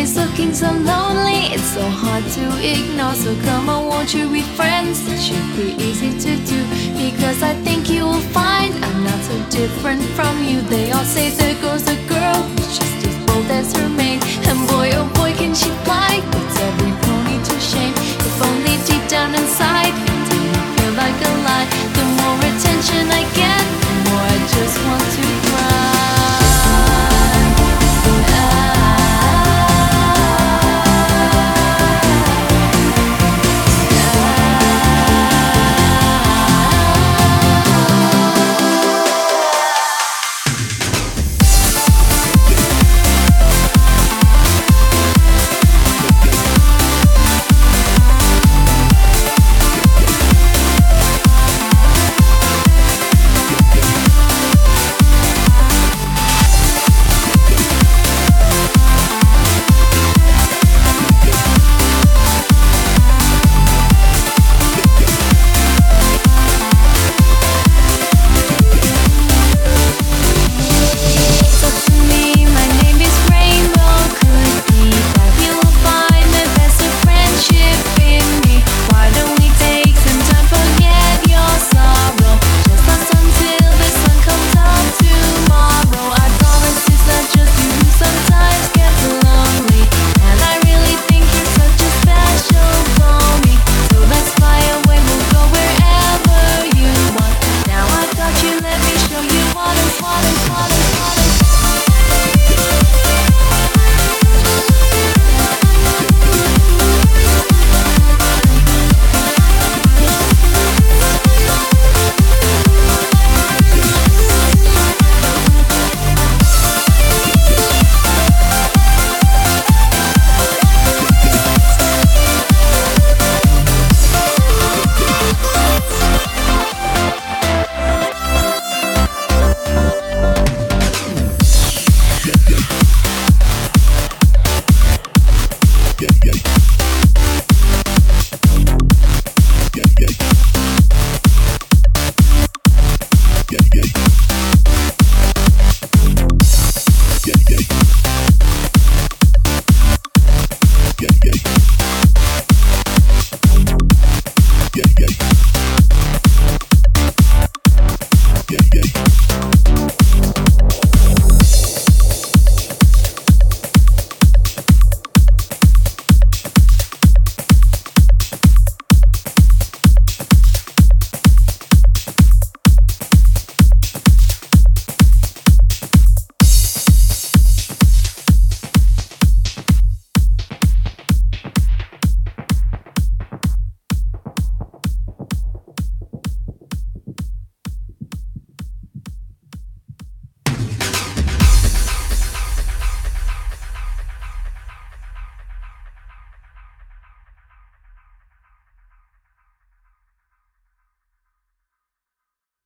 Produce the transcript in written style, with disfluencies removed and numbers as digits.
always looking so lonely. It's so hard to ignore. So come on, won't you be friends? It should be easy to do, because I think you will find I'm not so different from you. They all say there goes a girl who's just as bold as her mate. And boy, oh boy, can she fly, puts every pony to shame. If only deep down inside it didn't feel like a lie. The more attention I get, the more I just want to cry.